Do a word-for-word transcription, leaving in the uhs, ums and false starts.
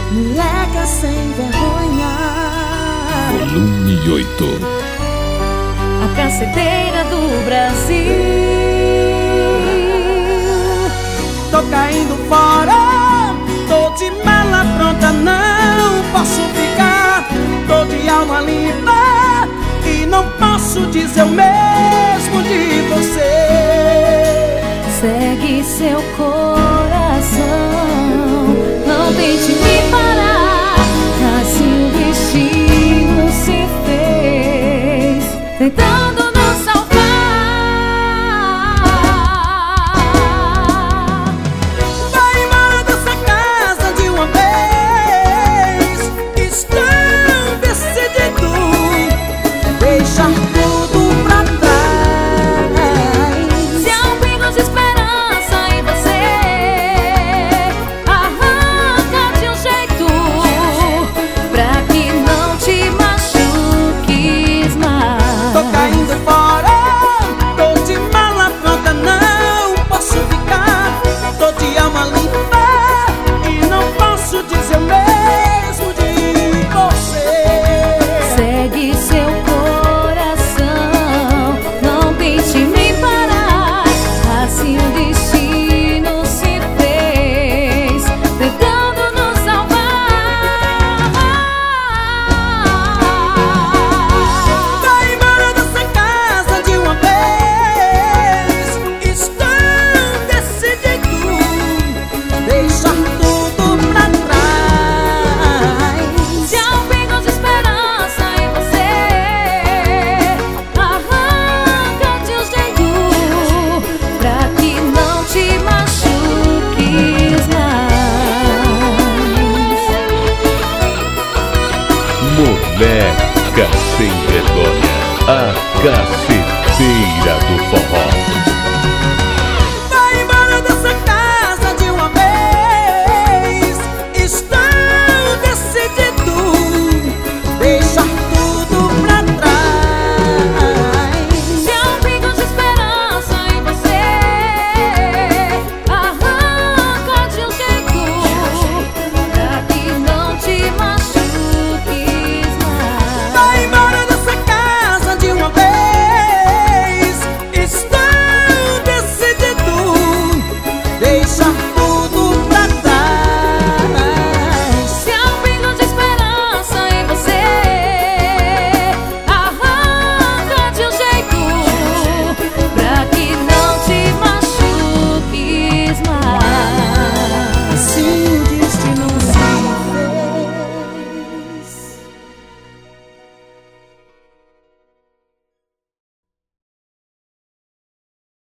moleca sem vergonha. Volume oito. A caceteira do Brasil. Tô caindo fora, tô de mala pronta, não posso ficar. Tô de alma limpa e não posso dizer o mesmo de você. Segue seu coração, não tente me parar. Assim o destino se fez, tentando nos salvar. Vai embora dessa casa de uma vez. Estão decididos deixar tudo pra trás. Se há um pingo de esperança em você, arranca de um jeito pra que não te machuques mais. Tô caindo fora, tô de mala pronta, não posso ficar. Tô de alma limpa e não posso dizer o mesmo de você. Segue seu coração, não tente me parar. Assim o destino se fez, tentando nos salvar. Vai embora dessa casa de uma vez. Estão decididos deixar tudo pra trás. Se há um pingo de esperança em você, arranca de um jeito pra que não te machuques mais. Moleca sem vergonha. A Caceteira.